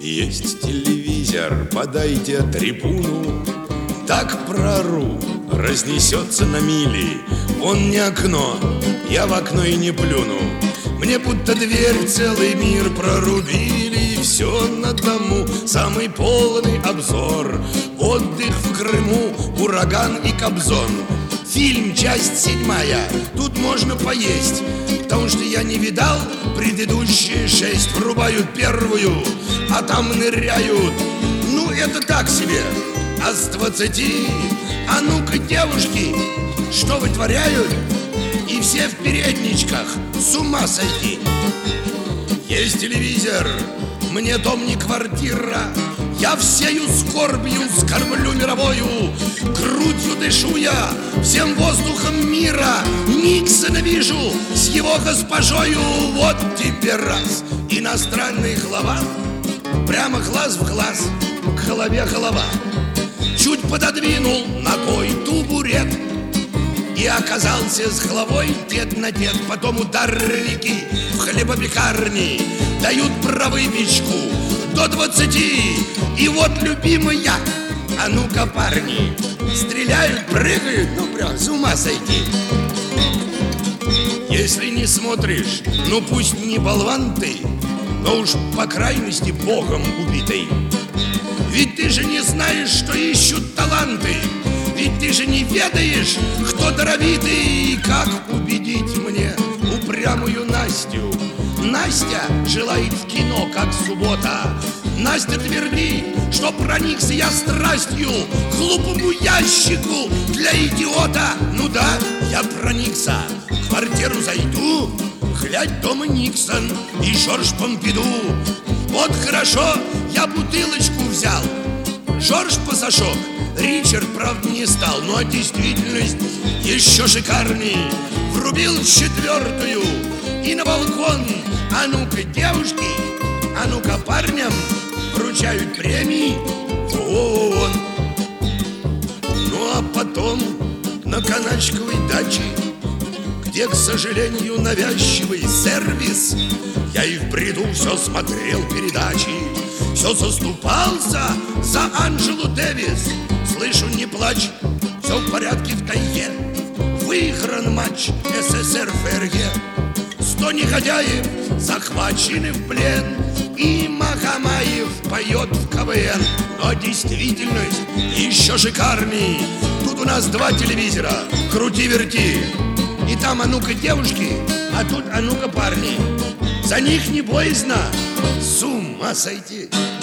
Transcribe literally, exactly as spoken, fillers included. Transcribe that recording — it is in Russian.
Есть телевизор, подайте трибуну, так прору, разнесется на мили. Он не окно, я в окно и не плюну. Мне будто дверь в целый мир прорубили. И все на дому, самый полный обзор. Отдых в Крыму, ураган и Кобзон. Фильм, часть седьмая, тут можно поесть, потому что я не видал предыдущие шесть. Врубают первую, а там ныряют. Ну, это так себе. А с двадцати, а ну-ка, девушки, что вытворяют? И все в передничках, с ума сойти. Есть телевизор, мне дом не квартира. Я всею скорбью скорблю мировою. Грудью дышу я, всем воздухом мира. Никсона вижу с его госпожою. Вот тебе раз, иностранный глава, прямо глаз в глаз, к голове голова. Чуть пододвинул ногой табурет и оказался с головой дед на дед. Потом ударники в хлебопекарни дают про выпечку до двадцати. И вот любимая, а ну-ка, парни, стреляют, прыгают, ну прям с ума сойти. Если не смотришь, ну пусть не болван ты, но уж по крайности богом убитый. Ведь ты же не знаешь, что ищут таланты. Ведь ты же не ведаешь, кто даровитый. И как убедить мне упрямую Настю? Настя желает в кино, как суббота. Настя, тверди, что проникся я страстью к глупому ящику для идиота. Ну да, я проникся. В квартиру зайду, глядь, дома Никсон и Жорж Помпиду. Вот хорошо, я бутылочку взял. Жорж посошок, Ричард, правда, не стал. Ну а действительность еще шикарней. Врубил четвертую и на балкон. А ну-ка, девушки, а ну-ка, парням вручают премии в ООН. Ну а потом на каначковой даче, где, к сожалению, навязчивый сервис, я и в бреду все смотрел передачи, все заступался за Анджелу Дэвис. Слышу, не плачь, все в порядке в тайге. Выигран матч СССР ФРГ. Сто негодяев захвачены в плен, и Магомаев поет в КВН. Но действительность еще шикарней. Тут у нас два телевизора, крути-верти. И там, а ну-ка, девушки, а тут, а ну-ка, парни. За них не боязно с ума сойти.